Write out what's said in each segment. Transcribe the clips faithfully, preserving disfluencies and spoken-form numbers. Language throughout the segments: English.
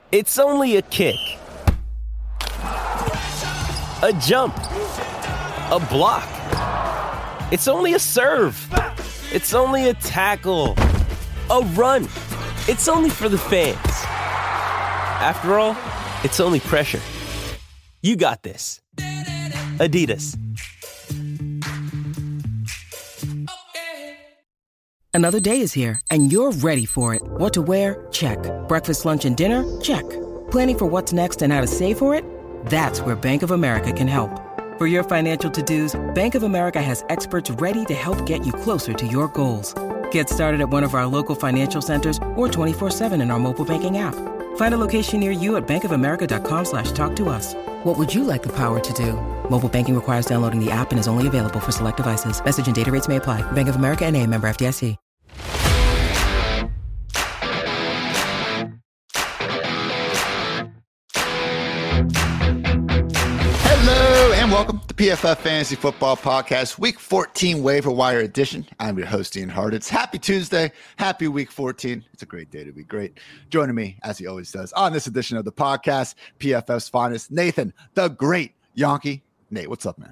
It's only a kick, a jump, a block. It's only a serve. It's only a tackle, a run. It's only for the fans. After all, it's only pressure. You got this. Adidas. Another day is here, and you're ready for it. What to wear? Check. Breakfast, lunch, and dinner? Check. Planning for what's next and how to save for it? That's where Bank of America can help. For your financial to-dos, Bank of America has experts ready to help get you closer to your goals. Get started at one of our local financial centers or twenty-four seven in our mobile banking app. Find a location near you at bankofamerica.com slash talk to us. What would you like the power to do? Mobile banking requires downloading the app and is only available for select devices. Message and data rates may apply. Bank of America N A, member F D I C. Hello and welcome to P F F Fantasy Football Podcast, Week fourteen Waiver Wire Edition. I'm your host, Ian Hart. It's happy Tuesday, happy Week fourteen. It's a great day to be great. Joining me, as he always does, on this edition of the podcast, P F F's finest, Nathan, the great Yonke. Nate, what's up, man?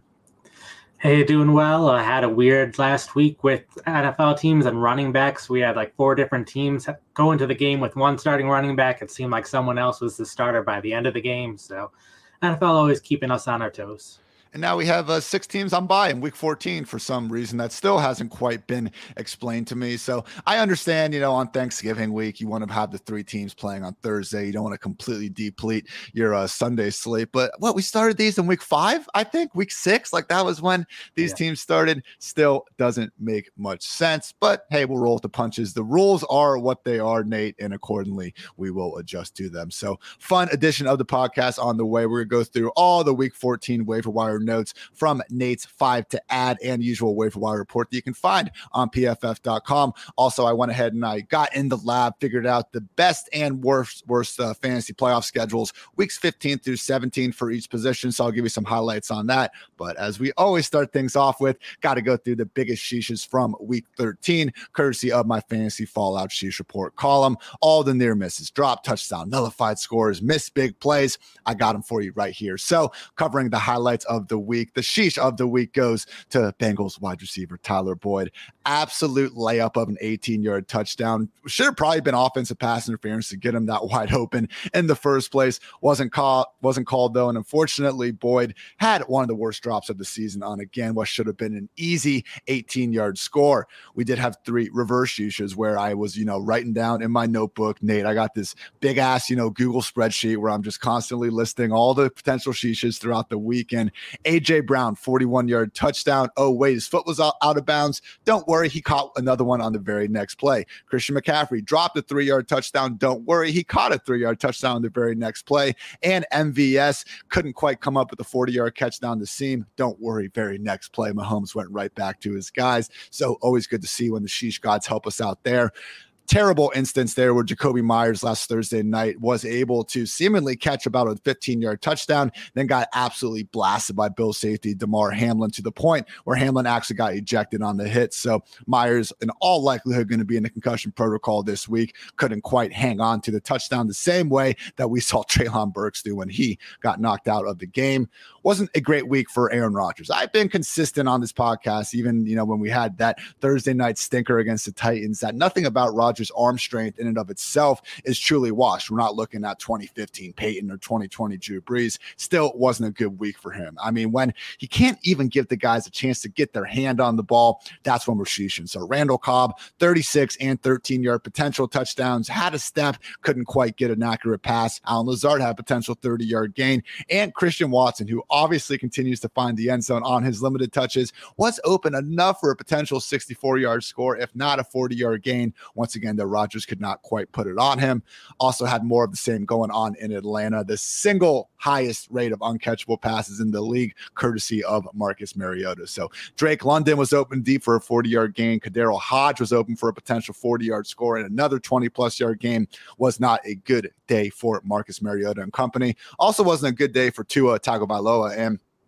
Hey, doing well. I had a weird last week with N F L teams and running backs. We had like four different teams go into the game with one starting running back. It seemed like someone else was the starter by the end of the game. So N F L always keeping us on our toes. And now we have uh, six teams on bye in week fourteen for some reason that still hasn't quite been explained to me. So I understand, you know, on Thanksgiving week, you want to have the three teams playing on Thursday. You don't want to completely deplete your uh, Sunday slate. But what, we started these in week five, I think, week six. Like that was when these yeah. teams started. Still doesn't make much sense. But hey, we'll roll with the punches. The rules are what they are, Nate, and accordingly, we will adjust to them. So fun edition of the podcast on the way. We're going to go through all the week fourteen waiver wire notes from Nate's five to add and usual waiver wire report that you can find on P F F dot com. Also, I went ahead and I got in the lab, figured out the best and worst, worst uh, fantasy playoff schedules, weeks fifteen through seventeen for each position. So I'll give you some highlights on that. But as we always start things off with, got to go through the biggest sheeshes from week thirteen, courtesy of my fantasy fallout sheesh report column. All the near misses, drop, touchdown, nullified scores, missed big plays. I got them for you right here. So covering the highlights of the week, the sheesh of the week goes to Bengals wide receiver Tyler Boyd. Absolute layup of an eighteen-yard touchdown. Should have probably been offensive pass interference to get him that wide open in the first place. Wasn't called, wasn't called though, and unfortunately, Boyd had one of the worst drops of the season on again what should have been an easy eighteen-yard score. We did have three reverse sheeshes where I was, you know, writing down in my notebook, Nate, I got this big ass, you know, Google spreadsheet where I'm just constantly listing all the potential sheeshes throughout the weekend. A J Brown, forty-one-yard touchdown. Oh, wait, his foot was out, out of bounds. Don't worry, he caught another one on the very next play. Christian McCaffrey dropped a three-yard touchdown. Don't worry, he caught a three-yard touchdown on the very next play. And M V S couldn't quite come up with a forty-yard catch down the seam. Don't worry, very next play, Mahomes went right back to his guys. So always good to see when the sheesh gods help us out there. Terrible instance there where Jacoby Myers last Thursday night was able to seemingly catch about a fifteen-yard touchdown, then got absolutely blasted by Bill safety DeMar Hamlin to the point where Hamlin actually got ejected on the hit. So Myers, in all likelihood, going to be in the concussion protocol this week. Couldn't quite hang on to the touchdown the same way that we saw Treylon Burks do when he got knocked out of the game. Wasn't a great week for Aaron Rodgers. I've been consistent on this podcast, even, you know, when we had that Thursday night stinker against the Titans, that nothing about Rodgers' arm strength in and of itself is truly washed. We're not looking at twenty fifteen Peyton or twenty twenty Drew Brees. Still wasn't a good week for him. I mean, when he can't even give the guys a chance to get their hand on the ball, that's when we're sheeshing. So Randall Cobb, thirty-six and thirteen-yard potential touchdowns, had a step, couldn't quite get an accurate pass. Allen Lazard had a potential thirty-yard gain. And Christian Watson, who obviously continues to find the end zone on his limited touches, was open enough for a potential sixty-four-yard score, if not a forty-yard gain. Once again, the Rodgers could not quite put it on him. Also had more of the same going on in Atlanta. The single highest rate of uncatchable passes in the league, courtesy of Marcus Mariota. So Drake London was open deep for a forty-yard gain. Kadarius Hodge was open for a potential forty-yard score, and another twenty-plus yard game. Was not a good day for Marcus Mariota and company. Also wasn't a good day for Tua Tagovailoa, and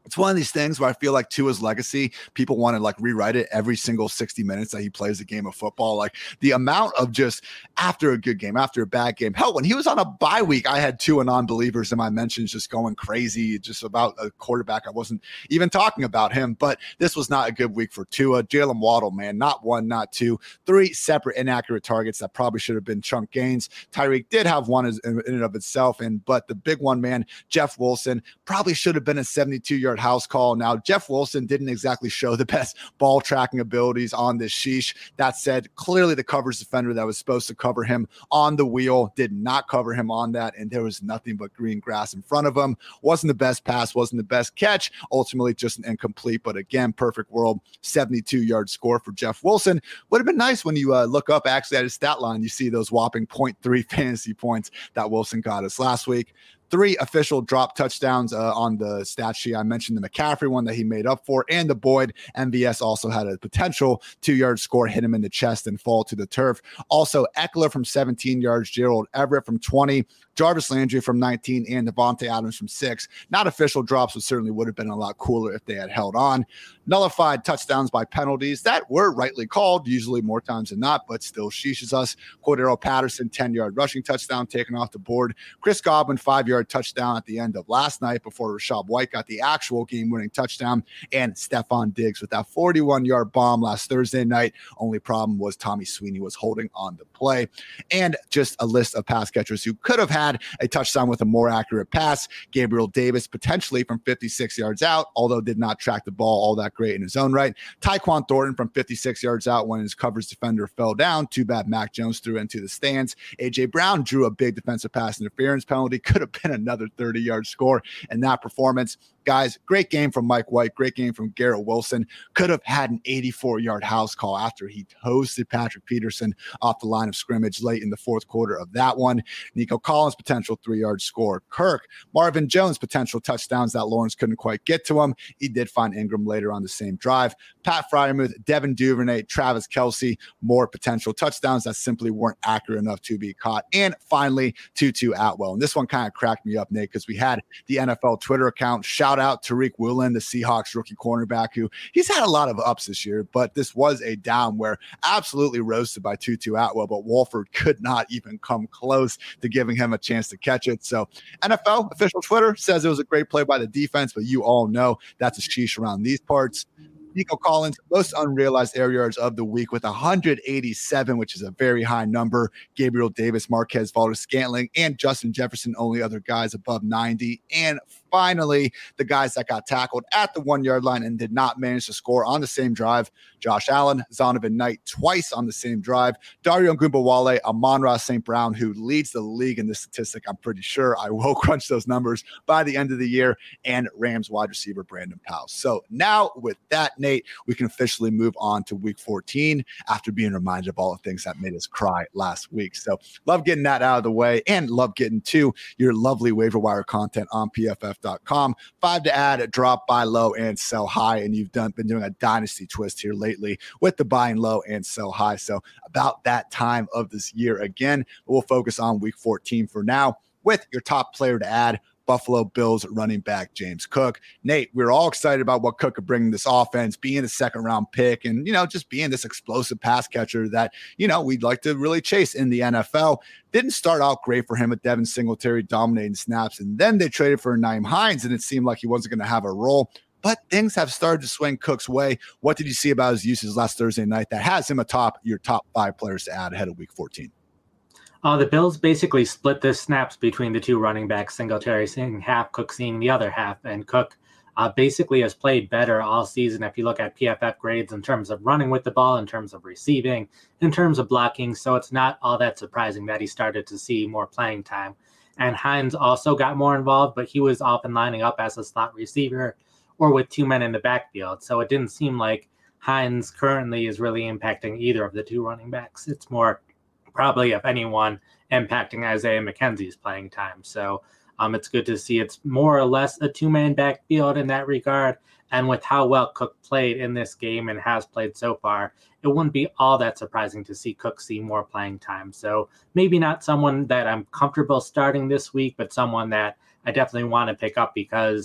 It's one of these things where I feel like Tua's legacy, people want to like rewrite it every single sixty minutes that he plays a game of football. Like the amount of just after a good game, after a bad game. Hell, when he was on a bye week, I had Tua non-believers in my mentions just going crazy just about a quarterback. I wasn't even talking about him, but this was not a good week for Tua. Jalen Waddle, man, not one, not two, three separate inaccurate targets that probably should have been chunk gains. Tyreek did have one in and of itself, and but the big one, man, Jeff Wilson, probably should have been a seventy-two yard house call. Now, Jeff Wilson didn't exactly show the best ball tracking abilities on this sheesh. That said, clearly the coverage defender that was supposed to cover him on the wheel did not cover him on that, and there was nothing but green grass in front of him. Wasn't the best pass, wasn't the best catch, ultimately just an incomplete, but again, perfect world, seventy-two yard score for Jeff Wilson. Would have been nice when you uh, look up actually at his stat line, you see those whopping zero point three fantasy points that Wilson got us last week. Three official drop touchdowns uh, on the stat sheet. I mentioned the McCaffrey one that he made up for, and the Boyd. M V S also had a potential two-yard score, hit him in the chest and fall to the turf. Also, Eckler from seventeen yards, Gerald Everett from twenty, Jarvis Landry from nineteen, and Devontae Adams from six. Not official drops, but certainly would have been a lot cooler if they had held on. Nullified touchdowns by penalties that were rightly called, usually more times than not, but still sheeshes us. Cordero Patterson, ten yard rushing touchdown taken off the board. Chris Godwin, five yard touchdown at the end of last night before Rachaad White got the actual game-winning touchdown. And Stephon Diggs with that forty-one yard bomb last Thursday night. Only problem was Tommy Sweeney was holding on the play. And just a list of pass catchers who could have had a touchdown with a more accurate pass. Gabriel Davis, potentially from fifty-six yards out, although did not track the ball all that great in his own right. Tyquan Thornton from fifty-six yards out when his coverage defender fell down. Too bad Mac Jones threw into the stands. A J Brown drew a big defensive pass interference penalty. Could have been another thirty yard score in that performance. Guys, great game from Mike White. Great game from Garrett Wilson. Could have had an eighty-four yard house call after he toasted Patrick Peterson off the line of scrimmage late in the fourth quarter of that one. Nico Collins, potential three yard score. Kirk, Marvin Jones, potential touchdowns that Lawrence couldn't quite get to him. He did find Ingram later on the same drive. Pat Freiermuth, Devin Duvernay, Travis Kelce, more potential touchdowns that simply weren't accurate enough to be caught. And finally, Tutu Atwell. And this one kind of cracked me up, Nate, because we had the N F L Twitter account shout out Tariq Woolen, the Seahawks rookie cornerback, who he's had a lot of ups this year, but this was a down where absolutely roasted by Tutu Atwell, but Wolford could not even come close to giving him a chance to catch it. So N F L official Twitter says it was a great play by the defense, but you all know that's a sheesh around these parts. Nico Collins, most unrealized air yards of the week with one hundred eighty-seven, which is a very high number. Gabriel Davis, Marquez Valdes-Scantling, and Justin Jefferson, only other guys above ninety. And finally, the guys that got tackled at the one-yard line and did not manage to score on the same drive. Josh Allen, Zonovan Knight twice on the same drive. Dario Ngumbawale, Amon-Ra Saint Brown, who leads the league in this statistic, I'm pretty sure. I will crunch those numbers by the end of the year. And Rams wide receiver Brandon Powell. So now with that, Nate, we can officially move on to week fourteen after being reminded of all the things that made us cry last week. So love getting that out of the way and love getting to your lovely waiver wire content on P F F dot com. Five to add, drop, buy low, and sell high. And you've done been doing a dynasty twist here lately with the buying low and sell high. So about that time of this year again, we'll focus on week fourteen for now with your top player to add. Buffalo Bills running back James Cook. Nate, we're all excited about what Cook could bring to this offense, being a second round pick and, you know, just being this explosive pass catcher that, you know, we'd like to really chase in the N F L. Didn't start out great for him with Devin Singletary dominating snaps. And then they traded for Nyheim Hines and it seemed like he wasn't going to have a role. But things have started to swing Cook's way. What did you see about his uses last Thursday night that has him atop your top five players to add ahead of week fourteen? Uh, the Bills basically split the snaps between the two running backs, Singletary seeing half, Cook seeing the other half, and Cook uh, basically has played better all season if you look at P F F grades in terms of running with the ball, in terms of receiving, in terms of blocking, so it's not all that surprising that he started to see more playing time. And Hines also got more involved, but he was often lining up as a slot receiver or with two men in the backfield, so it didn't seem like Hines currently is really impacting either of the two running backs. It's more probably, if anyone, impacting Isaiah McKenzie's playing time. So um, it's good to see it's more or less a two-man backfield in that regard. And with how well Cook played in this game and has played so far, it wouldn't be all that surprising to see Cook see more playing time. So maybe not someone that I'm comfortable starting this week, but someone that I definitely want to pick up because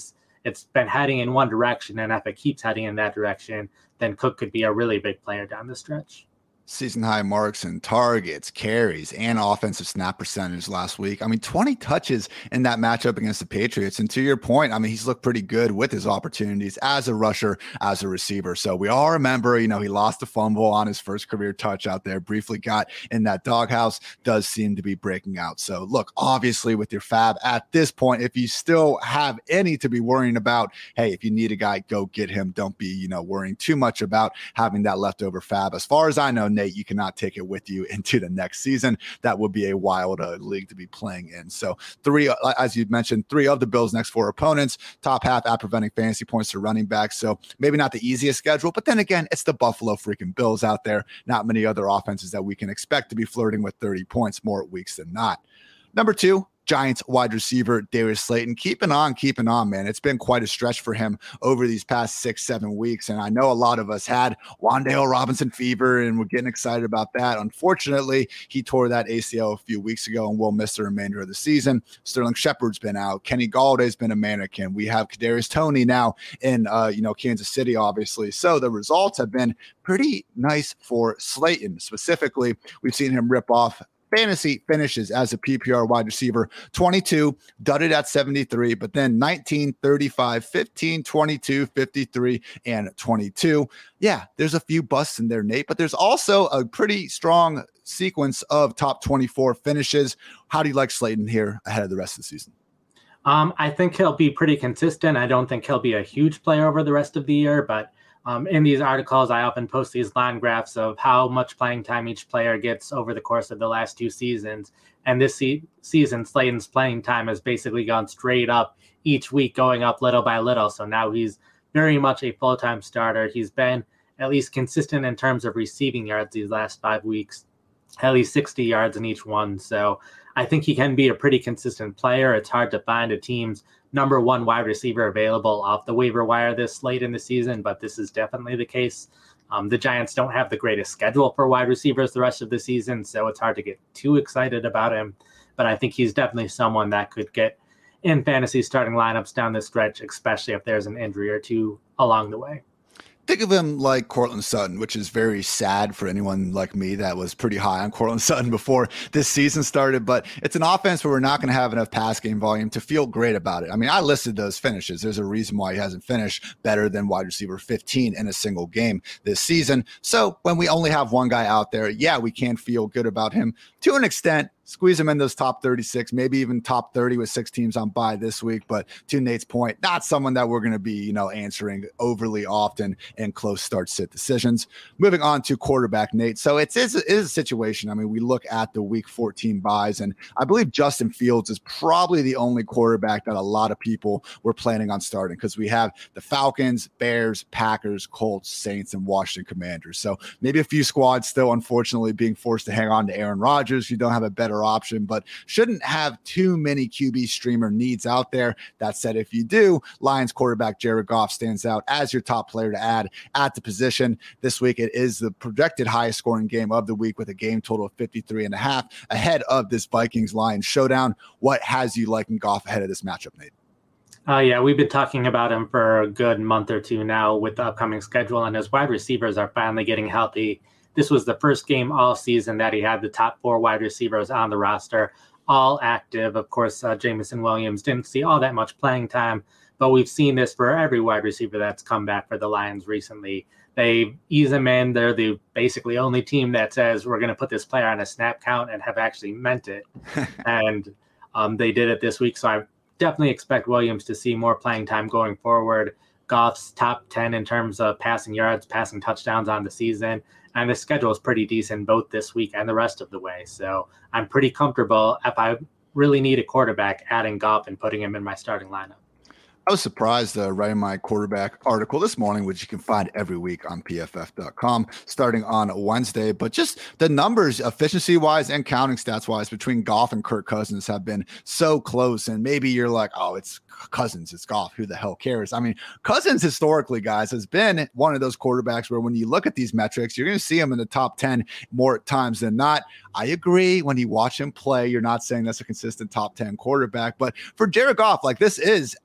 it's been heading in one direction, and if it keeps heading in that direction, then Cook could be a really big player down the stretch. Season high marks and targets, carries, and offensive snap percentage last week. I mean, twenty touches in that matchup against the Patriots. And to your point, I mean, he's looked pretty good with his opportunities as a rusher, as a receiver. So we all remember, you know, he lost a fumble on his first career touch out there, briefly got in that doghouse, does seem to be breaking out. So look, obviously with your fab at this point, if you still have any to be worrying about, hey, if you need a guy, go get him. Don't be, you know, worrying too much about having that leftover fab. As far as I know, Nate, you cannot take it with you into the next season. That would be a wild uh, league to be playing in. So three, uh, as you mentioned, three of the Bills' next four opponents, top half at preventing fantasy points to running backs. So maybe not the easiest schedule, but then again, it's the Buffalo freaking Bills out there. Not many other offenses that we can expect to be flirting with thirty points more weeks than not. Number two, Giants wide receiver Darius Slayton. Keeping on, keeping on, man. It's been quite a stretch for him over these past six, seven weeks. And I know a lot of us had Wan'Dale Robinson fever and we're getting excited about that. Unfortunately, he tore that A C L a few weeks ago and will miss the remainder of the season. Sterling Shepard's been out. Kenny Galladay's been a mannequin. We have Kadarius Toney now in, uh, you know, Kansas City, obviously. So the results have been pretty nice for Slayton. Specifically, we've seen him rip off fantasy finishes as a P P R wide receiver, twenty-two, dudded at seventy-three, but then nineteen, thirty-five, fifteen, twenty-two, fifty-three, and twenty-two. Yeah, there's a few busts in there, Nate, but there's also a pretty strong sequence of top twenty-four finishes. How do you like Slayton here ahead of the rest of the season? Um, I think he'll be pretty consistent. I don't think he'll be a huge player over the rest of the year, but Um, in these articles, I often post these line graphs of how much playing time each player gets over the course of the last two seasons. And this se- season, Slayton's playing time has basically gone straight up each week, going up little by little. So now he's very much a full-time starter. He's been at least consistent in terms of receiving yards these last five weeks, at least sixty yards in each one. So I think he can be a pretty consistent player. It's hard to find a team's number one wide receiver available off the waiver wire this late in the season, but this is definitely the case. Um, the Giants don't have the greatest schedule for wide receivers the rest of the season, so it's hard to get too excited about him. But I think he's definitely someone that could get in fantasy starting lineups down the stretch, especially if there's an injury or two along the way. Think of him like Courtland Sutton, which is very sad for anyone like me that was pretty high on Courtland Sutton before this season started. But it's an offense where we're not going to have enough pass game volume to feel great about it. I mean, I listed those finishes. There's a reason why he hasn't finished better than wide receiver fifteen in a single game this season. So when we only have one guy out there, yeah, we can feel good about him to an extent. Squeeze him in those top thirty-six, maybe even top thirty with six teams on bye this week. But to Nate's point, not someone that we're going to be, you know, answering overly often in close start sit decisions. Moving on to quarterback, Nate. So it's, it's, it is a situation. I mean, we look at the week fourteen buys, and I believe Justin Fields is probably the only quarterback that a lot of people were planning on starting because we have the Falcons, Bears, Packers, Colts, Saints, and Washington Commanders. So maybe a few squads still, unfortunately, being forced to hang on to Aaron Rodgers. You don't have a better option, but shouldn't have too many Q B streamer needs out there. That said, if you do, Lions quarterback Jared Goff stands out as your top player to add at the position. This week, it is the projected highest scoring game of the week with a game total of fifty-three and a half ahead of this Vikings-Lions showdown. What has you liking Goff ahead of this matchup, Nate? Uh, yeah, we've been talking about him for a good month or two now with the upcoming schedule, and his wide receivers are finally getting healthy. This was the first game all season that he had the top four wide receivers on the roster, all active. Of course, uh, Jameson Williams didn't see all that much playing time, but we've seen this for every wide receiver that's come back for the Lions recently. They ease them in. They're the basically only team that says we're going to put this player on a snap count and have actually meant it. and um, they did it this week, so I definitely expect Williams to see more playing time going forward. Goff's top ten in terms of passing yards, passing touchdowns on the season. And the schedule is pretty decent both this week and the rest of the way. So I'm pretty comfortable if I really need a quarterback adding Goff and putting him in my starting lineup. I was surprised uh, writing my quarterback article this morning, which you can find every week on P F F dot com starting on Wednesday. But just the numbers, efficiency-wise and counting stats-wise, between Goff and Kirk Cousins have been so close. And maybe you're like, oh, it's Cousins, it's Goff. Who the hell cares? I mean, Cousins historically, guys, has been one of those quarterbacks where when you look at these metrics, you're going to see him in the top ten more times than not. I agree. When you watch him play, you're not saying that's a consistent top ten quarterback. But for Jared Goff, like this is absolutely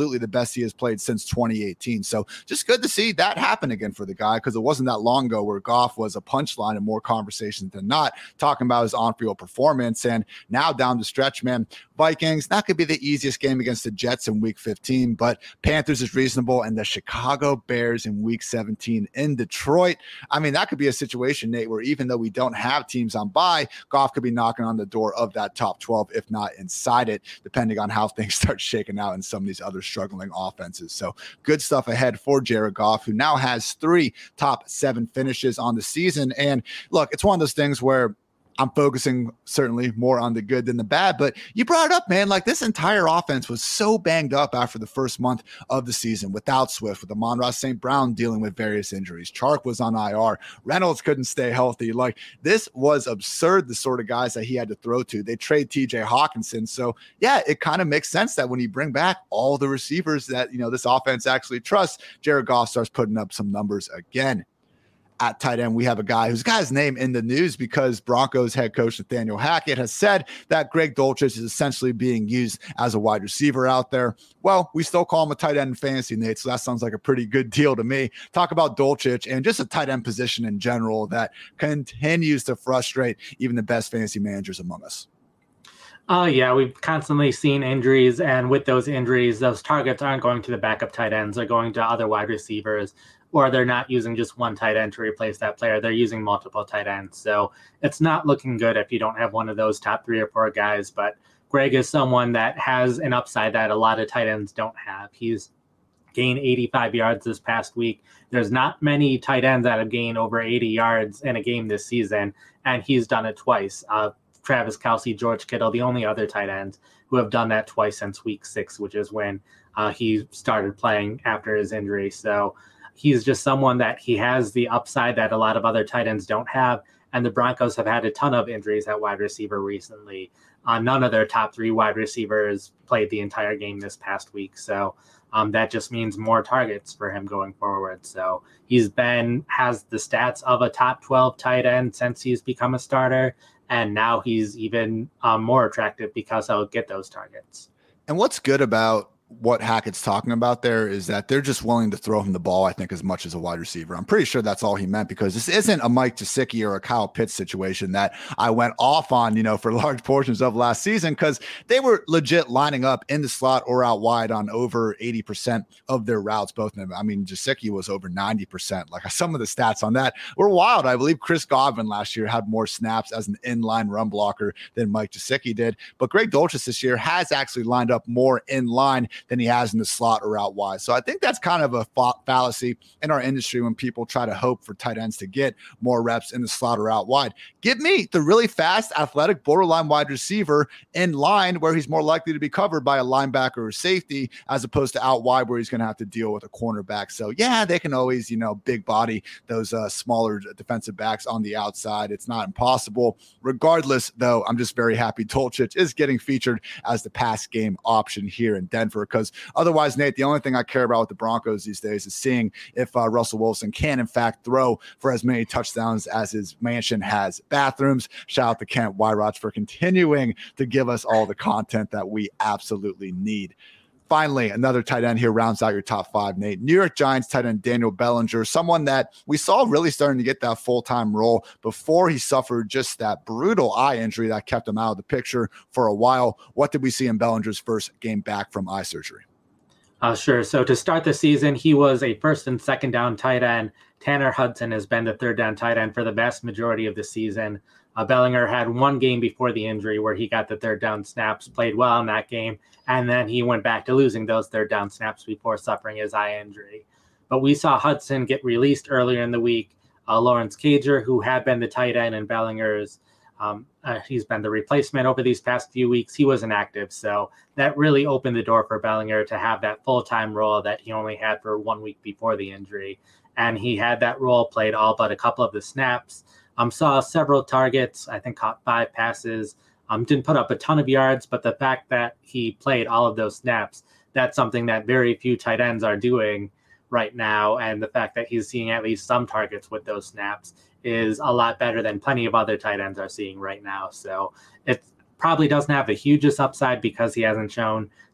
absolutely the best he has played since twenty eighteen. So just good to see that happen again for the guy, because it wasn't that long ago where Goff was a punchline in more conversations than not, talking about his on-field performance. And now down the stretch, man, Vikings, that could be the easiest game against the Jets in week fifteen, but Panthers is reasonable, and the Chicago Bears in week seventeen in Detroit. I mean, that could be a situation, Nate, where even though we don't have teams on bye, Goff could be knocking on the door of that top twelve, if not inside it, depending on how things start shaking out in some of these other struggling offenses. So good stuff ahead for Jared Goff, who now has three top seven finishes on the season. And look, it's one of those things where I'm focusing certainly more on the good than the bad, but you brought it up, man. Like, this entire offense was so banged up after the first month of the season without Swift, with Amon-Ra Saint Brown dealing with various injuries. Chark was on I R. Reynolds couldn't stay healthy. Like, this was absurd, the sort of guys that he had to throw to. They trade T J Hawkinson. So yeah, it kind of makes sense that when you bring back all the receivers that, you know, this offense actually trusts, Jared Goff starts putting up some numbers again. At tight end, we have a guy who's got his name in the news because Broncos head coach Nathaniel Hackett has said that Greg Dulcich is essentially being used as a wide receiver out there. Well, we still call him a tight end in fantasy, Nate, so that sounds like a pretty good deal to me. Talk about Dulcich and just a tight end position in general that continues to frustrate even the best fantasy managers among us. Oh, yeah, we've constantly seen injuries, and with those injuries, those targets aren't going to the backup tight ends. They're going to other wide receivers, or they're not using just one tight end to replace that player. They're using multiple tight ends. So it's not looking good if you don't have one of those top three or four guys. But Greg is someone that has an upside that a lot of tight ends don't have. He's gained eighty-five yards this past week. There's not many tight ends that have gained over eighty yards in a game this season, and he's done it twice. Uh, Travis Kelce, George Kittle, the only other tight ends who have done that twice since week six, which is when uh, he started playing after his injury. So he's just someone that he has the upside that a lot of other tight ends don't have. And the Broncos have had a ton of injuries at wide receiver recently. Uh, none of their top three wide receivers played the entire game this past week. So um, that just means more targets for him going forward. So he's been, has the stats of a top twelve tight end since he's become a starter. And now he's even um, more attractive because he'll get those targets. And what's good about what Hackett's talking about there is that they're just willing to throw him the ball, I think, as much as a wide receiver. I'm pretty sure that's all he meant, because this isn't a Mike Gesicki or a Kyle Pitts situation that I went off on, you know, for large portions of last season, because they were legit lining up in the slot or out wide on over eighty percent of their routes, both of them. I mean, Gesicki was over ninety percent. Like, some of the stats on that were wild. I believe Chris Godwin last year had more snaps as an inline run blocker than Mike Gesicki did. But Greg Dulcich this year has actually lined up more in line than he has in the slot or out wide. So I think that's kind of a fa- fallacy in our industry when people try to hope for tight ends to get more reps in the slot or out wide. Give me the really fast, athletic, borderline wide receiver in line where he's more likely to be covered by a linebacker or safety, as opposed to out wide where he's going to have to deal with a cornerback. So yeah, they can always, you know, big body those uh, smaller defensive backs on the outside. It's not impossible. Regardless, though, I'm just very happy Dulcich is getting featured as the pass game option here in Denver, because otherwise, Nate, the only thing I care about with the Broncos these days is seeing if uh, Russell Wilson can, in fact, throw for as many touchdowns as his mansion has bathrooms. Shout out to Kent Wyrots for continuing to give us all the content that we absolutely need. Finally, another tight end here rounds out your top five, Nate. New York Giants tight end Daniel Bellinger, someone that we saw really starting to get that full-time role before he suffered just that brutal eye injury that kept him out of the picture for a while. What did we see in Bellinger's first game back from eye surgery? Uh, sure. So to start the season, he was a first and second down tight end. Tanner Hudson has been the third down tight end for the vast majority of the season. Uh, Bellinger had one game before the injury where he got the third down snaps, played well in that game, and then he went back to losing those third down snaps before suffering his eye injury. But we saw Hudson get released earlier in the week. Uh, Lawrence Cager, who had been the tight end in Bellinger's, um, uh, he's been the replacement over these past few weeks. He was inactive, so that really opened the door for Bellinger to have that full-time role that he only had for one week before the injury. And he had that role, played all but a couple of the snaps. Um, saw several targets, I think caught five passes, um, didn't put up a ton of yards, but the fact that he played all of those snaps, that's something that very few tight ends are doing right now. And the fact that he's seeing at least some targets with those snaps is a lot better than plenty of other tight ends are seeing right now. So it probably doesn't have the hugest upside because he hasn't shown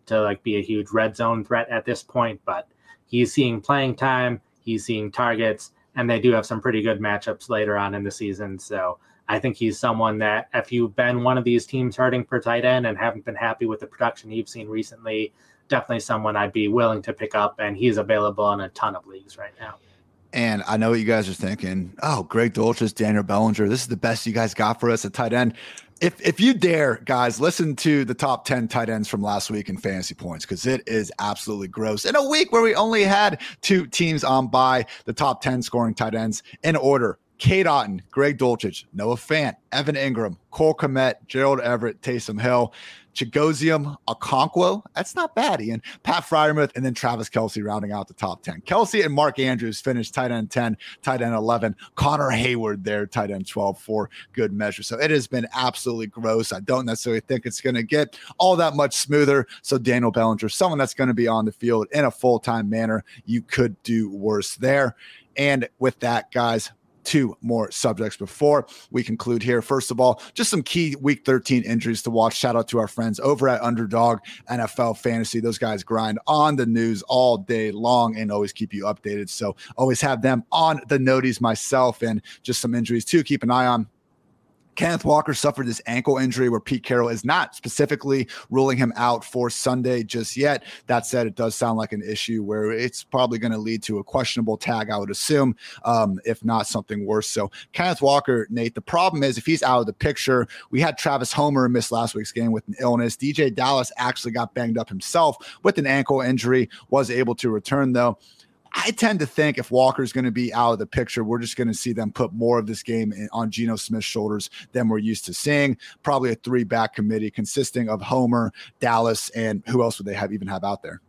to like be a huge red zone threat at this point, but he's seeing playing time, he's seeing targets, and they do have some pretty good matchups later on in the season. So I think he's someone that if you've been one of these teams hurting for tight end and haven't been happy with the production you've seen recently, definitely someone I'd be willing to pick up, and he's available in a ton of leagues right now. And I know what you guys are thinking. Oh, Greg Dulcich, Daniel Bellinger. This is the best you guys got for us at tight end. If if you dare, guys, listen to the top ten tight ends from last week in fantasy points, because it is absolutely gross. In a week where we only had two teams on bye, the top ten scoring tight ends in order: Cade Otton, Greg Dulcich, Noah Fant, Evan Ingram, Cole Kmet, Gerald Everett, Taysom Hill, Chigoziem Okonkwo. That's not bad, Ian. Pat Freiermuth, and then Travis Kelce rounding out the top ten. Kelce and Mark Andrews finished tight end ten, tight end eleven. Connor Hayward there, tight end twelve for good measure. So it has been absolutely gross. I don't necessarily think it's going to get all that much smoother. So Daniel Bellinger, someone that's going to be on the field in a full-time manner, you could do worse there. And with that, guys, two more subjects before we conclude here. First of all, just some key week thirteen injuries to watch. Shout out to our friends over at Underdog N F L Fantasy. Those guys grind on the news all day long and always keep you updated. So always have them on the noties myself, and just some injuries to keep an eye on. Kenneth Walker suffered this ankle injury where Pete Carroll is not specifically ruling him out for Sunday just yet. That said, it does sound like an issue where it's probably going to lead to a questionable tag, I would assume, um, if not something worse. So Kenneth Walker, Nate, the problem is if he's out of the picture, we had Travis Homer miss last week's game with an illness. D J Dallas actually got banged up himself with an ankle injury, was able to return though. I tend to think if Walker's going to be out of the picture, we're just going to see them put more of this game in, on Geno Smith's shoulders than we're used to seeing. Probably a three-back committee consisting of Homer, Dallas, and who else would they have even have out there?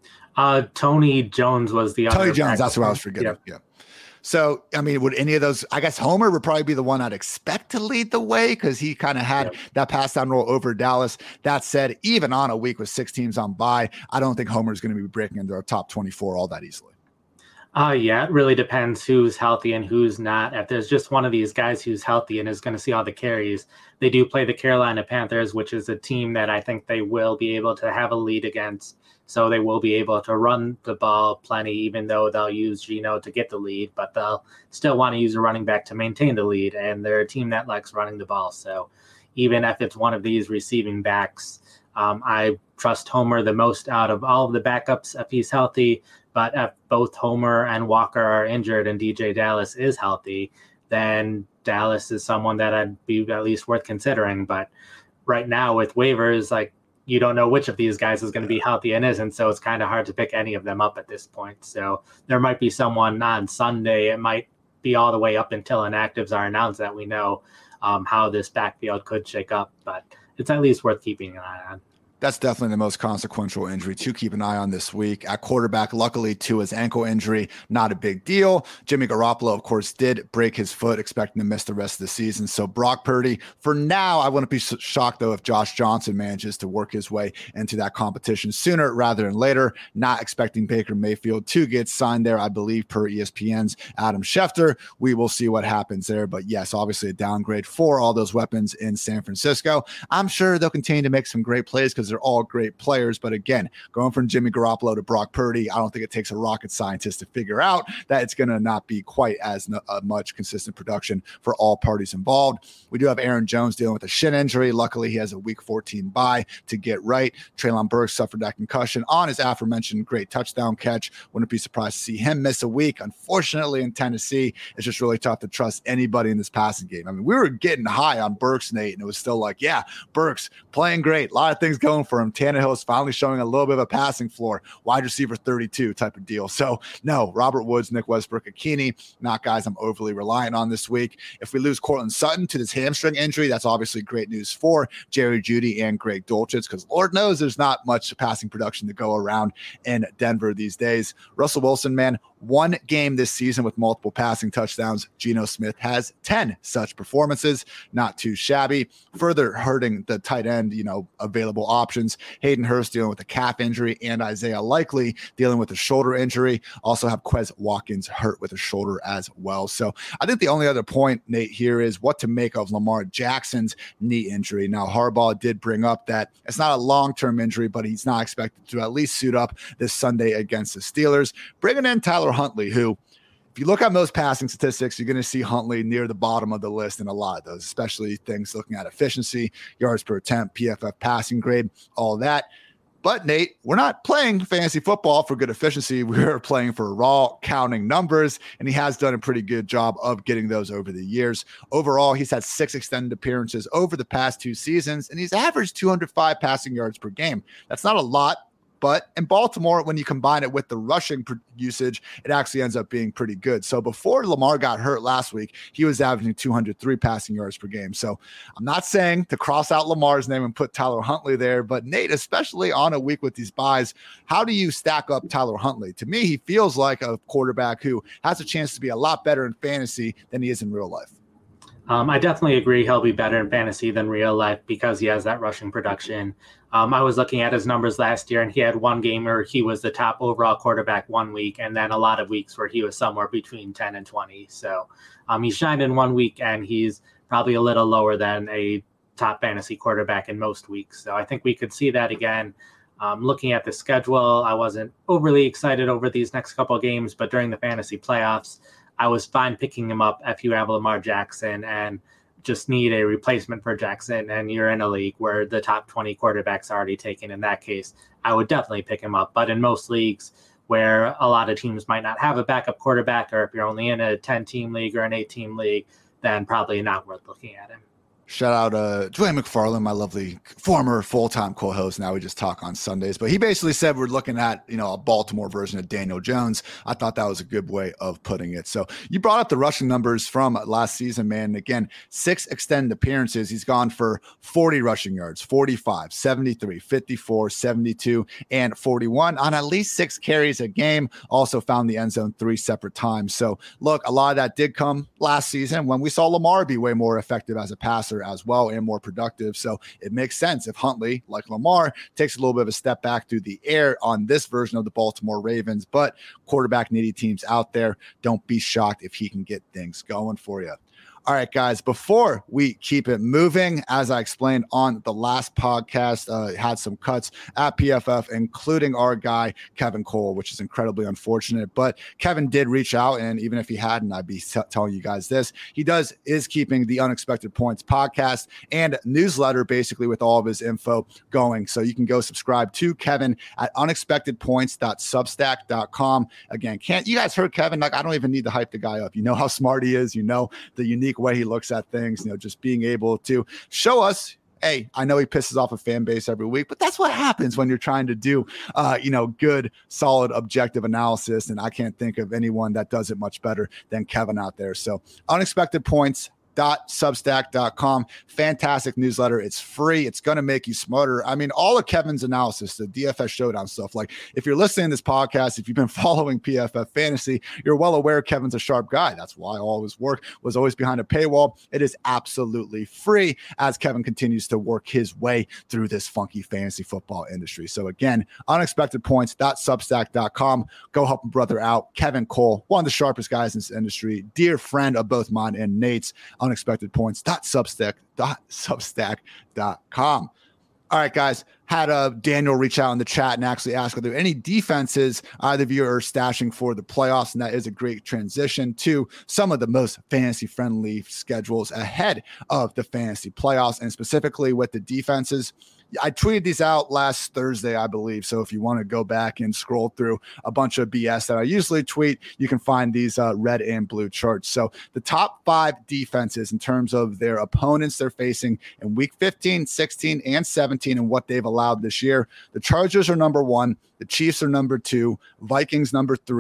Uh, Tony Jones was the other. Tony Jones, that's what I was forgetting. Yep. Yeah. So, I mean, would any of those, I guess Homer would probably be the one I'd expect to lead the way because he kind of had yep. that pass down roll over Dallas. That said, even on a week with six teams on bye, I don't think Homer's going to be breaking into our top twenty-four all that easily. Uh, yeah, it really depends who's healthy and who's not. If there's just one of these guys who's healthy and is going to see all the carries, they do play the Carolina Panthers, which is a team that I think they will be able to have a lead against. So they will be able to run the ball plenty, even though they'll use Geno to get the lead, but they'll still want to use a running back to maintain the lead. And they're a team that likes running the ball. So even if it's one of these receiving backs, um, I trust Homer the most out of all of the backups if he's healthy. But if both Homer and Walker are injured and D J Dallas is healthy, then Dallas is someone that I'd be at least worth considering. But right now with waivers, like you don't know which of these guys is going to be healthy and isn't, so it's kind of hard to pick any of them up at this point. So there might be someone on Sunday. It might be all the way up until inactives are announced that we know um, how this backfield could shake up. But it's at least worth keeping an eye on. That's definitely the most consequential injury to keep an eye on this week. At quarterback, luckily, to his ankle injury, not a big deal. Jimmy Garoppolo, of course, did break his foot, expecting to miss the rest of the season. So Brock Purdy, for now, I wouldn't be shocked, though, if Josh Johnson manages to work his way into that competition sooner rather than later. Not expecting Baker Mayfield to get signed there, I believe, per E S P N's Adam Schefter. We will see what happens there. But yes, obviously a downgrade for all those weapons in San Francisco. I'm sure they'll continue to make some great plays because they're all great players. But again, going from Jimmy Garoppolo to Brock Purdy, I don't think it takes a rocket scientist to figure out that it's going to not be quite as no, uh, much consistent production for all parties involved. We do have Aaron Jones dealing with a shin injury. Luckily, he has a week fourteen bye to get right. Treylon Burks suffered that concussion on his aforementioned great touchdown catch. Wouldn't be surprised to see him miss a week. Unfortunately, in Tennessee, it's just really tough to trust anybody in this passing game. I mean, we were getting high on Burks, Nate, and it was still like, yeah, Burks playing great. A lot of things going for him. Tannehill is finally showing a little bit of a passing floor, wide receiver thirty-two type of deal. So no, Robert Woods, Nick Westbrook-Ikini, not guys I'm overly reliant on this week. If we lose Cortland Sutton to this hamstring injury, that's obviously great news for Jerry Jeudy and Greg Dulcich, because Lord knows there's not much passing production to go around in Denver these days. Russell Wilson, man, one game this season with multiple passing touchdowns. Geno Smith has ten such performances. Not too shabby. Further hurting the tight end, you know, available options. Hayden Hurst dealing with a calf injury and Isaiah Likely dealing with a shoulder injury. Also have Quez Watkins hurt with a shoulder as well. So I think the only other point, Nate, here is what to make of Lamar Jackson's knee injury. Now, Harbaugh did bring up that it's not a long-term injury, but he's not expected to at least suit up this Sunday against the Steelers. Bringing in Tyler Huntley, who, if you look at most passing statistics, you're going to see Huntley near the bottom of the list in a lot of those, especially things looking at efficiency, yards per attempt, P F F passing grade, all that. But, Nate, we're not playing fantasy football for good efficiency. We're playing for raw counting numbers, and he has done a pretty good job of getting those over the years. Overall, he's had six extended appearances over the past two seasons, and he's averaged two hundred five passing yards per game. That's not a lot. But in Baltimore, when you combine it with the rushing usage, it actually ends up being pretty good. So before Lamar got hurt last week, he was averaging two hundred three passing yards per game. So I'm not saying to cross out Lamar's name and put Tyler Huntley there, but Nate, especially on a week with these buys, how do you stack up Tyler Huntley? To me, he feels like a quarterback who has a chance to be a lot better in fantasy than he is in real life. Um, I definitely agree he'll be better in fantasy than real life because he has that rushing production. Um, I was looking at his numbers last year, and he had one game where he was the top overall quarterback one week, and then a lot of weeks where he was somewhere between ten and twenty. So um, he shined in one week, and he's probably a little lower than a top fantasy quarterback in most weeks. So I think we could see that again. Um, looking at the schedule, I wasn't overly excited over these next couple of games, but during the fantasy playoffs, I was fine picking him up if you have Lamar Jackson and just need a replacement for Jackson, and you're in a league where the top twenty quarterbacks are already taken. In that case, I would definitely pick him up. But in most leagues where a lot of teams might not have a backup quarterback, or if you're only in a ten-team league or an eight-team league, then probably not worth looking at him. Shout out uh, Dwayne McFarland, my lovely former full-time co-host. Now we just talk on Sundays. But he basically said we're looking at, you know, a Baltimore version of Daniel Jones. I thought that was a good way of putting it. So you brought up the rushing numbers from last season, man. Again, six extended appearances. He's gone for forty rushing yards, forty-five, seventy-three, fifty-four, seventy-two, and forty-one on at least six carries a game. Also found the end zone three separate times. So look, a lot of that did come last season when we saw Lamar be way more effective as a passer as well and more productive. So it makes sense if Huntley, like Lamar, takes a little bit of a step back through the air on this version of the Baltimore Ravens. But quarterback needy teams out there, don't be shocked if he can get things going for you. All right, guys, before we keep it moving, as I explained on the last podcast, uh, had some cuts at P F F, including our guy, Kevin Cole, which is incredibly unfortunate. But Kevin did reach out, and even if he hadn't, I'd be t- telling you guys this. He does is keeping the Unexpected Points podcast and newsletter, basically, with all of his info going. So you can go subscribe to Kevin at unexpected points dot substack dot com. Again, can't you guys heard Kevin? Like, I don't even need to hype the guy up. You know how smart he is. You know the unique way he looks at things, you know, just being able to show us, hey, I know he pisses off a fan base every week, but that's what happens when you're trying to do, uh, you know, good, solid, objective analysis. And I can't think of anyone that does it much better than Kevin out there. So Unexpected Points dot substack dot com. Fantastic newsletter. It's free. It's going to make you smarter. I mean, all of Kevin's analysis, the D F S Showdown stuff, like if you're listening to this podcast, if you've been following P F F Fantasy, you're well aware Kevin's a sharp guy. That's why all his work was always behind a paywall. It is absolutely free as Kevin continues to work his way through this funky fantasy football industry. So again, unexpected points dot substack dot com. Go help a brother out. Kevin Cole, one of the sharpest guys in this industry, dear friend of both mine and Nate's. unexpected points dot substack dot substack dot com. All right, guys, had uh, Daniel reach out in the chat and actually ask, are there any defenses either of you are stashing for the playoffs? And that is a great transition to some of the most fantasy-friendly schedules ahead of the fantasy playoffs, and specifically with the defenses. I tweeted these out last Thursday, I believe. So if you want to go back and scroll through a bunch of B S that I usually tweet, you can find these uh, red and blue charts. So the top five defenses in terms of their opponents they're facing in week fifteen, sixteen, and seventeen and what they've allowed this year. The Chargers are number one. The Chiefs are number two. Vikings number three.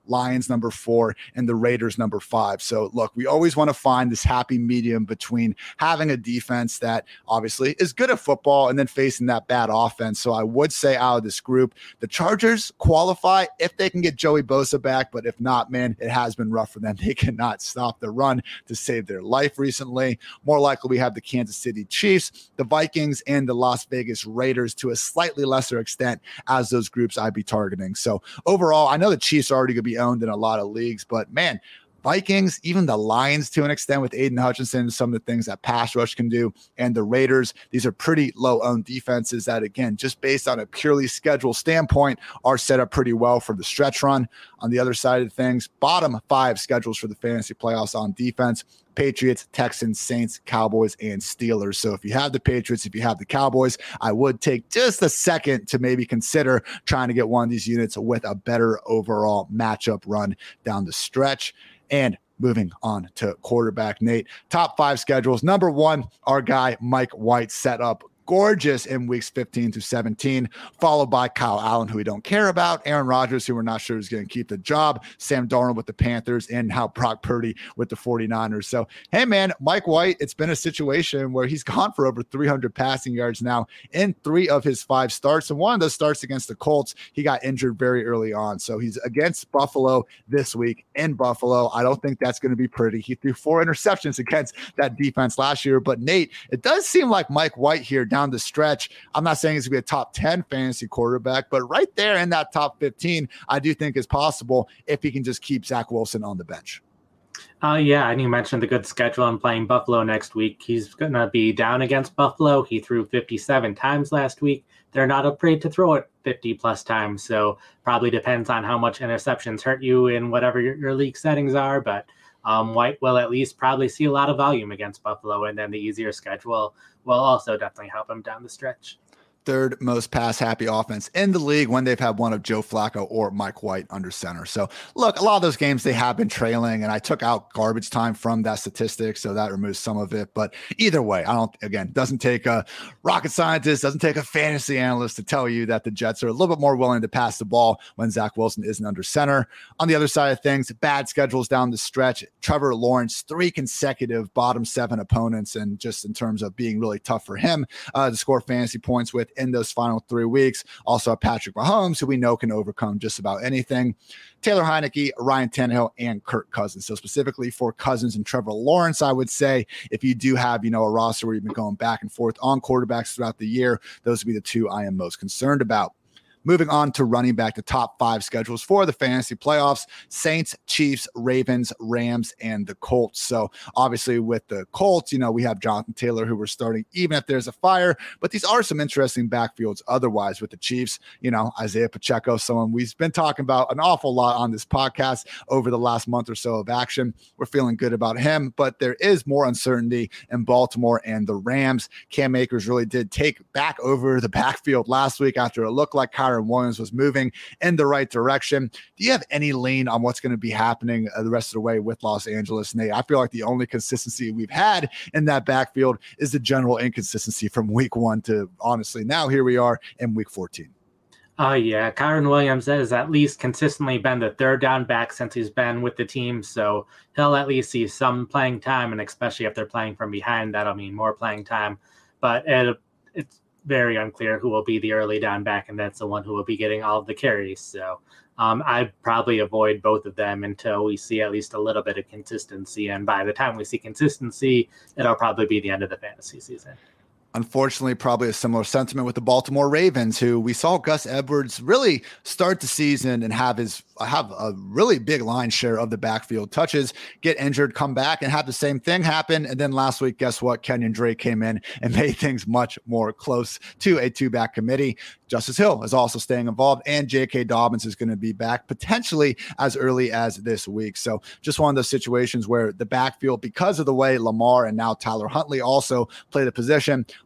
Lions number four, and the Raiders number five. So look, we always want to find this happy medium between having a defense that obviously is good at football and then facing that bad offense. So I would say out of this group, the Chargers qualify if they can get Joey Bosa back, but if not, man, it has been rough for them. They cannot stop the run to save their life recently. More likely, we have the Kansas City Chiefs, the Vikings, and the Las Vegas Raiders to a slightly lesser extent as those groups I'd be targeting. So overall, I know the Chiefs are already going to be owned in a lot of leagues, but man, Vikings, even the Lions to an extent with Aiden Hutchinson, some of the things that pass rush can do, and the Raiders, these are pretty low-owned defenses that, again, just based on a purely schedule standpoint, are set up pretty well for the stretch run. On the other side of things, bottom five schedules for the fantasy playoffs on defense: Patriots, Texans, Saints, Cowboys, and Steelers. So if you have the Patriots, if you have the Cowboys, I would take just a second to maybe consider trying to get one of these units with a better overall matchup run down the stretch. And moving on to quarterback, Nate, top five schedules. Number one, our guy Mike White set up gorgeous in weeks fifteen to seventeen, followed by Kyle Allen, who we don't care about, Aaron Rodgers, who we're not sure is going to keep the job, Sam Darnold with the Panthers, and now Brock Purdy with the forty-niners. So, hey, man, Mike White, it's been a situation where he's gone for over three hundred passing yards now in three of his five starts. And one of those starts against the Colts, he got injured very early on. So he's against Buffalo this week in Buffalo. I don't think that's going to be pretty. He threw four interceptions against that defense last year. But, Nate, it does seem like Mike White here down the stretch, I'm not saying he's going to be a top ten fantasy quarterback, but right there in that top fifteen, I do think is possible if he can just keep Zach Wilson on the bench. Uh, yeah, and you mentioned the good schedule and playing Buffalo next week. He's going to be down against Buffalo. He threw fifty-seven times last week. They're not afraid to throw it fifty plus times, so probably depends on how much interceptions hurt you in whatever your, your league settings are, but Um, White will at least probably see a lot of volume against Buffalo, and then the easier schedule will also definitely help him down the stretch. Third most pass happy offense in the league when they've had one of Joe Flacco or Mike White under center. So look, a lot of those games they have been trailing, and I took out garbage time from that statistic, so that removes some of it. But either way, I don't, again, doesn't take a rocket scientist, doesn't take a fantasy analyst to tell you that the Jets are a little bit more willing to pass the ball when Zach Wilson isn't under center. On the other side of things, bad schedules down the stretch. Trevor Lawrence, three consecutive bottom seven opponents, and just in terms of being really tough for him uh, to score fantasy points with in those final three weeks. Also Patrick Mahomes, who we know can overcome just about anything. Taylor Heineke, Ryan Tannehill, and Kirk Cousins. So specifically for Cousins and Trevor Lawrence, I would say if you do have, you know, a roster where you've been going back and forth on quarterbacks throughout the year, those would be the two I am most concerned about. Moving on to running back, the top five schedules for the fantasy playoffs: Saints, Chiefs, Ravens, Rams, and the Colts. So obviously with the Colts, you know, we have Jonathan Taylor, who we're starting even if there's a fire, but these are some interesting backfields otherwise. With the Chiefs, you know, Isaiah Pacheco, someone we've been talking about an awful lot on this podcast over the last month or so of action. We're feeling good about him, but there is more uncertainty in Baltimore and the Rams. Cam Akers really did take back over the backfield last week after it looked like Kyron Williams was moving in the right direction. Do you have any lean on what's going to be happening uh, the rest of the way with Los Angeles, Nate? I feel like the only consistency we've had in that backfield is the general inconsistency from week one to honestly now here we are in week fourteen. Oh, uh, yeah. Kyron Williams has at least consistently been the third down back since he's been with the team, so he'll at least see some playing time, and especially if they're playing from behind, that'll mean more playing time. But it, it's very unclear who will be the early down back, and that's the one who will be getting all of the carries. So um, I'd probably avoid both of them until we see at least a little bit of consistency. And by the time we see consistency, it'll probably be the end of the fantasy season. Unfortunately, probably a similar sentiment with the Baltimore Ravens, who we saw Gus Edwards really start the season and have his have a really big line share of the backfield touches, get injured, come back, and have the same thing happen. And then last week, guess what? Kenyon Drake came in and made things much more close to a two-back committee. Justice Hill is also staying involved, and J K. Dobbins is going to be back potentially as early as this week. So just one of those situations where the backfield, because of the way Lamar and now Tyler Huntley also play the position,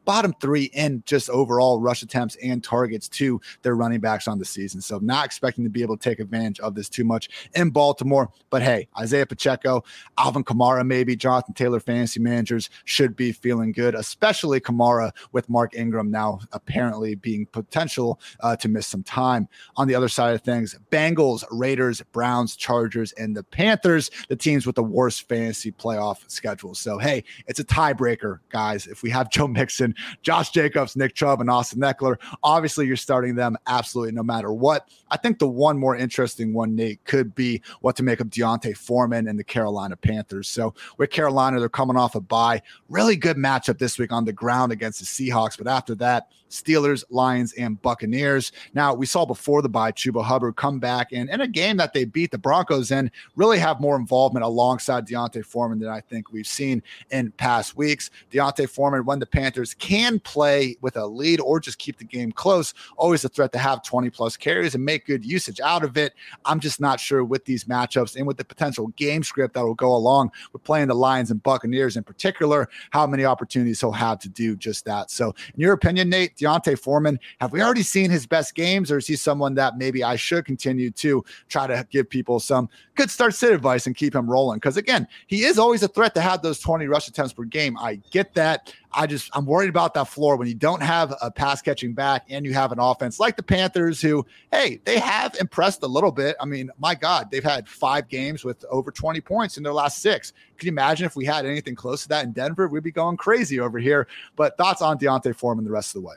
bottom three in just overall rush attempts and targets to their running backs on the season. So not expecting to be able to take advantage of this too much in Baltimore. But hey, Isaiah Pacheco, Alvin Kamara, maybe Jonathan Taylor fantasy managers should be feeling good, especially Kamara with Mark Ingram now apparently being potential uh, to miss some time. On the other side of things, Bengals, Raiders, Browns, Chargers, and the Panthers, the teams with the worst fantasy playoff schedule. So hey, it's a tiebreaker, guys. If we have Joe Mixon, Josh Jacobs, Nick Chubb, and Austin Eckler, obviously you're starting them absolutely no matter what. I think the one more interesting one, Nate, could be what to make of D'Onta Foreman and the Carolina Panthers. So with Carolina, they're coming off a bye. Really good matchup this week on the ground against the Seahawks. But after that, Steelers, Lions, and Buccaneers. Now, we saw before the bye, Chuba Hubbard come back and in a game that they beat the Broncos in, really have more involvement alongside D'Onta Foreman than I think we've seen in past weeks. D'Onta Foreman, when the Panthers can play with a lead or just keep the game close, always a threat to have twenty plus carries and make good usage out of it. I'm just not sure with these matchups and with the potential game script that will go along with playing the Lions and Buccaneers in particular, how many opportunities he'll have to do just that. So in your opinion, Nate, D'Onta Foreman, have we already seen his best games, or is he someone that maybe I should continue to try to give people some good start sit advice and keep him rolling? Because again, he is always a threat to have those twenty rush attempts per game. I get that. I just, I'm worried about that floor when you don't have a pass catching back and you have an offense like the Panthers who, hey, they have impressed a little bit. I mean, my God, they've had five games with over twenty points in their last six. Can you imagine if we had anything close to that in Denver? We'd be going crazy over here. But thoughts on D'Onta Foreman the rest of the way?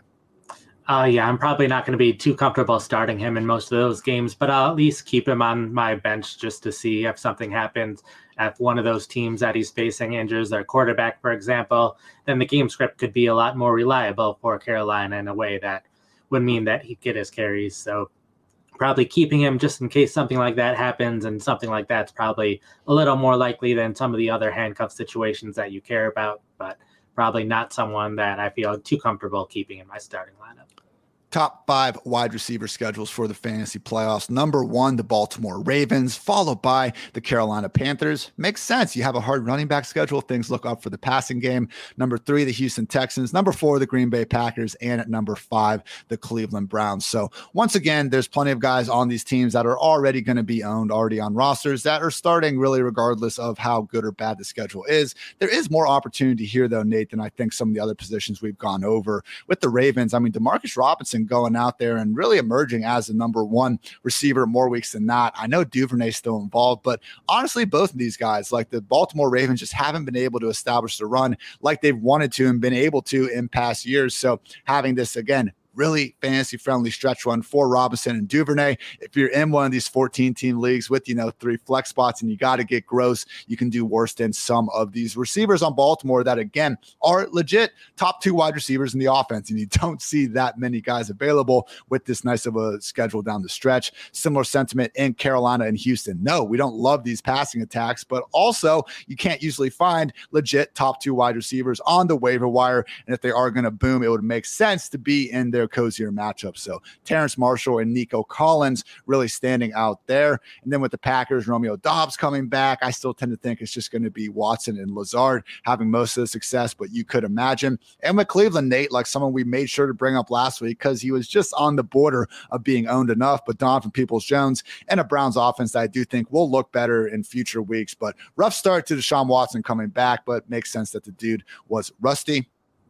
Uh, yeah, I'm probably not going to be too comfortable starting him in most of those games, but I'll at least keep him on my bench just to see if something happens. If one of those teams that he's facing injures their quarterback, for example, then the game script could be a lot more reliable for Carolina in a way that would mean that he'd get his carries. So probably keeping him just in case something like that happens, and something like that's probably a little more likely than some of the other handcuff situations that you care about, but probably not someone that I feel too comfortable keeping in my starting lineup. Top five wide receiver schedules for the fantasy playoffs. Number one, the Baltimore Ravens, followed by the Carolina Panthers. Makes sense. You have a hard running back schedule. Things look up for the passing game. Number three, the Houston Texans. Number four, the Green Bay Packers. And at number five, the Cleveland Browns. So once again, there's plenty of guys on these teams that are already going to be owned, already on rosters, that are starting really regardless of how good or bad the schedule is. There is more opportunity here, though, Nate, than I think some of the other positions we've gone over. With the Ravens, I mean, Demarcus Robinson going out there and really emerging as the number one receiver more weeks than not. I know Duvernay's still involved, but honestly, both of these guys, like the Baltimore Ravens, just haven't been able to establish the run like they've wanted to and been able to in past years. So having this, again, really fantasy-friendly stretch run for Robinson and Duvernay. If you're in one of these fourteen-team leagues with, you know, three flex spots and you got to get gross, you can do worse than some of these receivers on Baltimore that, again, are legit top two wide receivers in the offense, and you don't see that many guys available with this nice of a schedule down the stretch. Similar sentiment in Carolina and Houston. No, we don't love these passing attacks, but also you can't usually find legit top two wide receivers on the waiver wire, and if they are going to boom, it would make sense to be in their cozier matchup. So Terrence Marshall and Nico Collins really standing out there. And then with the Packers, Romeo Doubs coming back, I still tend to think it's just going to be Watson and Lazard having most of the success, but you could imagine. And with Cleveland, Nate, like someone we made sure to bring up last week because he was just on the border of being owned enough, but Donovan Peoples-Jones and a Browns offense that I do think will look better in future weeks. But rough start to Deshaun Watson coming back, but makes sense that the dude was rusty.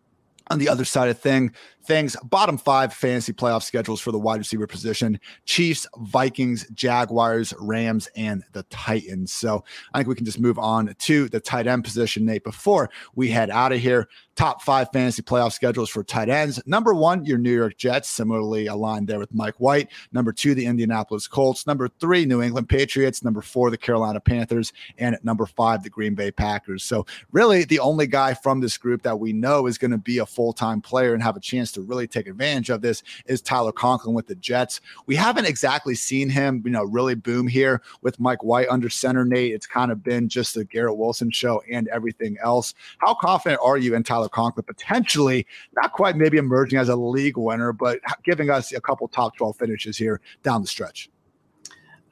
On the other side of thing, things, bottom five fantasy playoff schedules for the wide receiver position: Chiefs, Vikings, Jaguars, Rams, and the Titans. So I think we can just move on to the tight end position, Nate, before we head out of here. Top five fantasy playoff schedules for tight ends. Number one, your New York Jets, similarly aligned there with Mike White. Number two, the Indianapolis Colts. Number three, New England Patriots. Number four, the Carolina Panthers. And at number five, the Green Bay Packers. So really the only guy from this group that we know is going to be a full-time player and have a chance to really take advantage of this is Tyler Conklin with the Jets. We haven't exactly seen him, you know, really boom here with Mike White under center, Nate. It's kind of been just the Garrett Wilson show and everything else. How confident are you in Tyler Conklin potentially, not quite maybe emerging as a league winner, but giving us a couple top twelve finishes here down the stretch?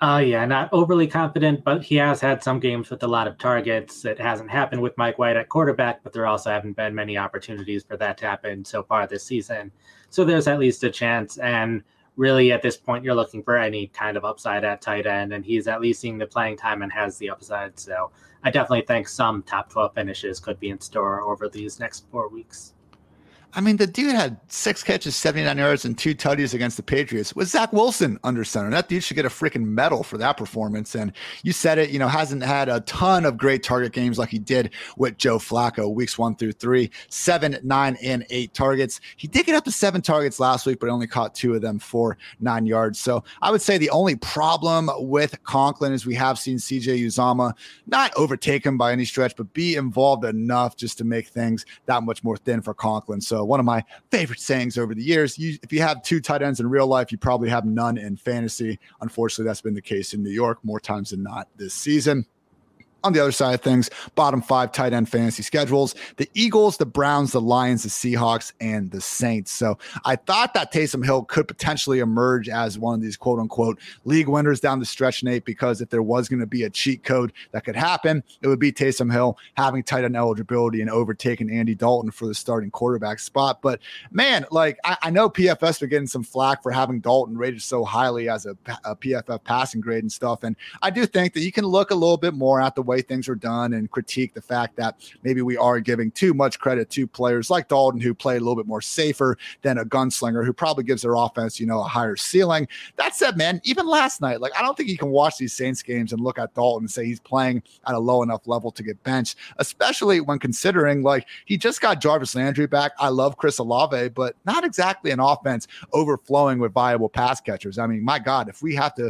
Uh, yeah, not overly confident, but he has had some games with a lot of targets. It hasn't happened with Mike White at quarterback, but there also haven't been many opportunities for that to happen so far this season. So there's at least a chance. And really, at this point, you're looking for any kind of upside at tight end, and he's at least seeing the playing time and has the upside. So I definitely think some top twelve finishes could be in store over these next four weeks. I mean, the dude had six catches, seventy-nine yards, and two tutties against the Patriots with Zach Wilson under center. That dude should get a freaking medal for that performance. And you said it, you know, hasn't had a ton of great target games like he did with Joe Flacco weeks one through three, seven, nine, and eight targets. He did get up to seven targets last week, but only caught two of them for nine yards. So I would say the only problem with Conklin is we have seen C J Uzomah not overtake him by any stretch, but be involved enough just to make things that much more thin for Conklin. So one of my favorite sayings over the years, you, if you have two tight ends in real life, you probably have none in fantasy. Unfortunately, that's been the case in New York more times than not this season. On the other side of things, bottom five tight end fantasy schedules, the Eagles, the Browns, the Lions, the Seahawks, and the Saints. So I thought that Taysom Hill could potentially emerge as one of these quote unquote league winners down the stretch, Nate, because if there was going to be a cheat code that could happen, it would be Taysom Hill having tight end eligibility and overtaking Andy Dalton for the starting quarterback spot. But man, like I, I know P F F's been getting some flack for having Dalton rated so highly as a, a P F F passing grade and stuff. And I do think that you can look a little bit more at the way things are done and critique the fact that maybe we are giving too much credit to players like Dalton, who played a little bit more safer than a gunslinger who probably gives their offense, you know, a higher ceiling. That said, man, even last night, like I don't think you can watch these Saints games and look at Dalton and say he's playing at a low enough level to get benched, especially when considering like he just got Jarvis Landry back. I love Chris Olave, but not exactly an offense overflowing with viable pass catchers. I mean, my God, if we have to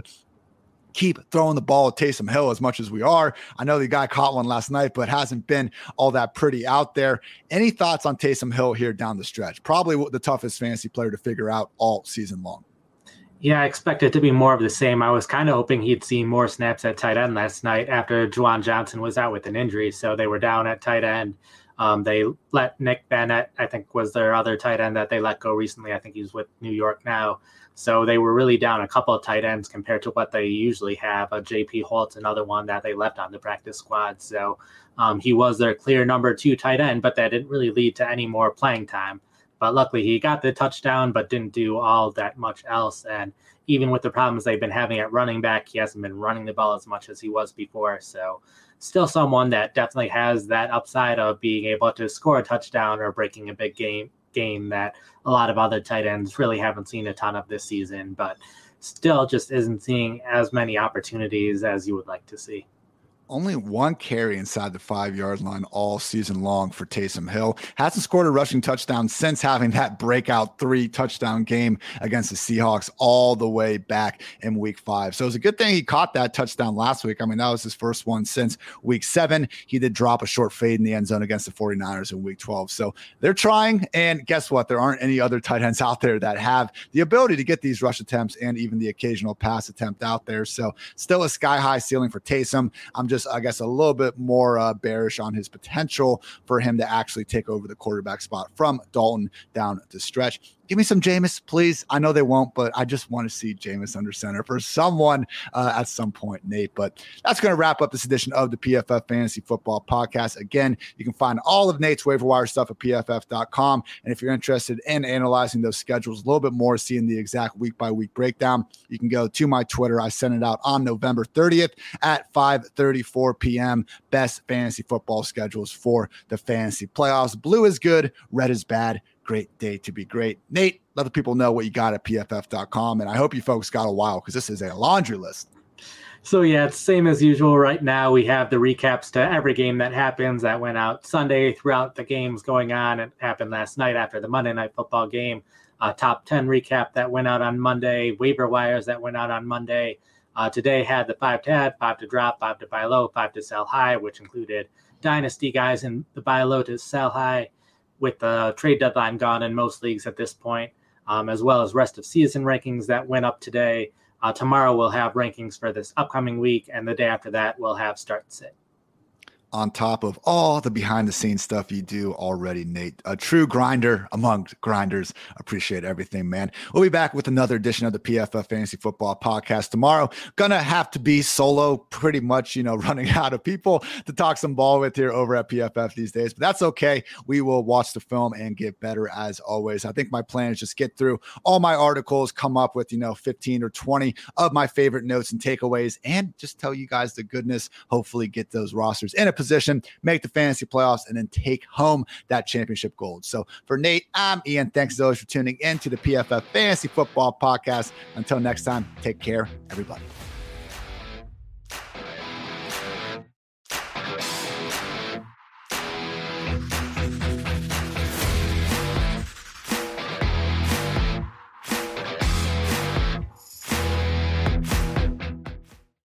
keep throwing the ball at Taysom Hill as much as we are. I know the guy caught one last night, but hasn't been all that pretty out there. Any thoughts on Taysom Hill here down the stretch? Probably the toughest fantasy player to figure out all season long. Yeah, I expect it to be more of the same. I was kind of hoping he'd see more snaps at tight end last night after Juwan Johnson was out with an injury. So they were down at tight end. Um, they let Nick Bennett, I think was their other tight end that they let go recently. I think he's with New York now. So they were really down a couple of tight ends compared to what they usually have. A J P Holtz, another one that they left on the practice squad. So um, he was their clear number two tight end, but that didn't really lead to any more playing time. But luckily he got the touchdown, but didn't do all that much else. And even with the problems they've been having at running back, he hasn't been running the ball as much as he was before. So still someone that definitely has that upside of being able to score a touchdown or breaking a big game game that a lot of other tight ends really haven't seen a ton of this season, but still just isn't seeing as many opportunities as you would like to see. Only one carry inside the five-yard line all season long for Taysom Hill. Hasn't scored a rushing touchdown since having that breakout three-touchdown game against the Seahawks all the way back in week five. So it was a good thing he caught that touchdown last week. I mean, that was his first one since week seven. He did drop a short fade in the end zone against the 49ers in week twelve. So they're trying, and guess what? There aren't any other tight ends out there that have the ability to get these rush attempts and even the occasional pass attempt out there. So still a sky-high ceiling for Taysom. I'm just I guess, a little bit more uh, bearish on his potential for him to actually take over the quarterback spot from Dalton down the stretch. Give me some Jameis, please. I know they won't, but I just want to see Jameis under center for someone uh, at some point, Nate. But that's going to wrap up this edition of the P F F Fantasy Football Podcast. Again, you can find all of Nate's waiver wire stuff at P F F dot com. And if you're interested in analyzing those schedules a little bit more, seeing the exact week-by-week breakdown, you can go to my Twitter. I sent it out on November thirtieth at five thirty-four p.m. Best fantasy football schedules for the fantasy playoffs. Blue is good, red is bad. Great day to be great. Nate, let the people know what you got at P F F dot com. And I hope you folks got a while because this is a laundry list. So, yeah, it's same as usual. Right now, we have the recaps to every game that happens that went out Sunday throughout the games going on. It happened last night after the Monday Night Football game. Uh, top ten recap that went out on Monday. Waiver wires that went out on Monday. Uh, today had the five to add, five to drop, five to buy low, five to sell high, which included dynasty guys in the buy low to sell high, with the trade deadline gone in most leagues at this point, um, as well as rest of season rankings that went up today. Uh, tomorrow we'll have rankings for this upcoming week, and the day after that we'll have start and sit. on top of all the behind the scenes stuff you do already, Nate. A true grinder among grinders. Appreciate everything, man. We'll be back with another edition of the P F F Fantasy Football Podcast tomorrow. Gonna have to be solo, pretty much, you know, running out of people to talk some ball with here over at P F F these days, but that's okay. We will watch the film and get better as always. I think my plan is just get through all my articles, come up with, you know, fifteen or twenty of my favorite notes and takeaways, and just tell you guys the goodness, hopefully get those rosters in a position, make the fantasy playoffs, and then take home that championship gold. So for Nate, I'm Ian. Thanks as always for tuning in to the P F F Fantasy Football Podcast. Until next time, take care, everybody.